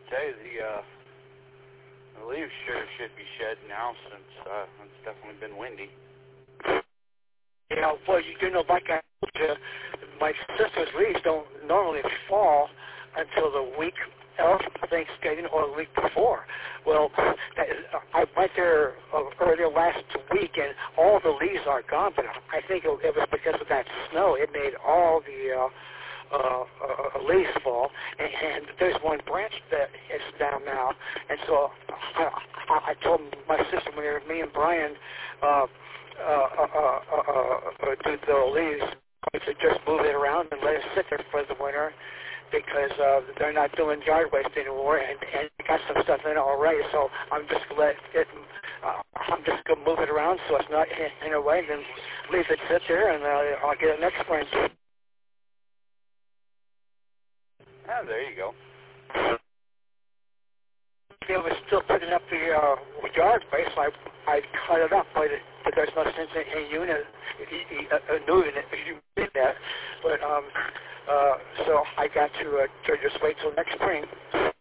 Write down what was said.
tell you, the leaves sure should be shed now since it's definitely been windy. Yeah, well, you know, like I told you, my sister's leaves don't normally fall until the week of Thanksgiving or the week before. Well, I went there earlier last week, and all the leaves are gone, but I think it was because of that snow. It made all the leaves fall, and there's one branch that is down now, and so I told my sister, me and Brian do the leaves, to just move it around and let it sit there for the winter, because they're not doing yard waste anymore, and got some stuff in it already. So I'm just gonna move it around so it's not in a way, and leave it sit there, and I'll get it next spring. Ah, there you go. It was still putting up the yard waste, so I cut it up, but there's no sense in doing it. You did that, but so I got to just wait till next spring.